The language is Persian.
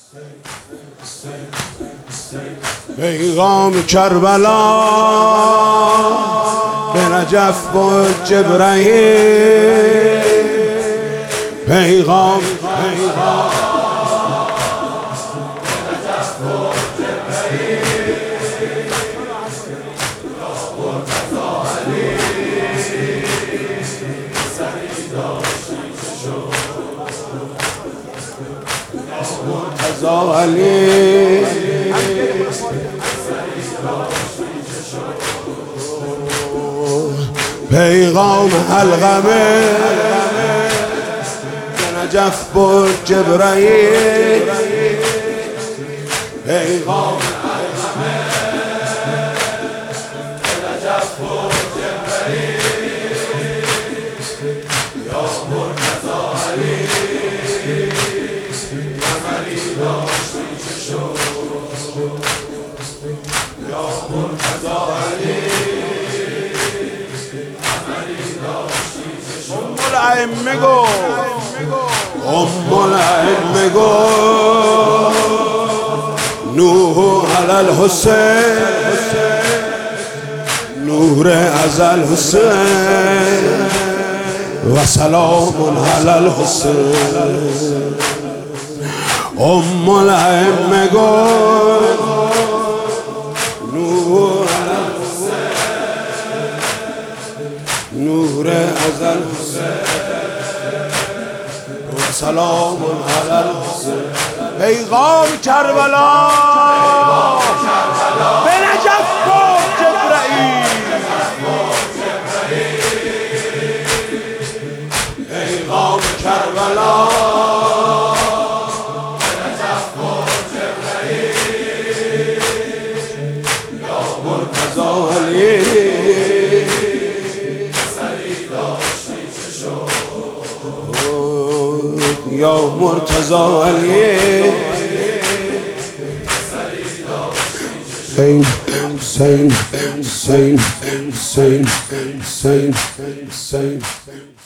پیغام کربلا به نجف و جبرائیل، پیغام علی پیغام علقمه به نجف و جبرائیل، پیغام علقمه به نجف و جبرائیل، یا مرتضی علی عملی داشتی چه شد، یا مرتضی علی عملی داشتی چه شد. ام الائمه گو نوح علی الحسین، نور از الحسین و سلام علی الحسین. ام الائمه گو نور علی الحسین، نور از الحسین و سلام علی الحسین. پیغام کربلا به نجف و جبرائیل، پیغام کربلا یا مرتضی علی حسین حسین حسین حسین حسین حسین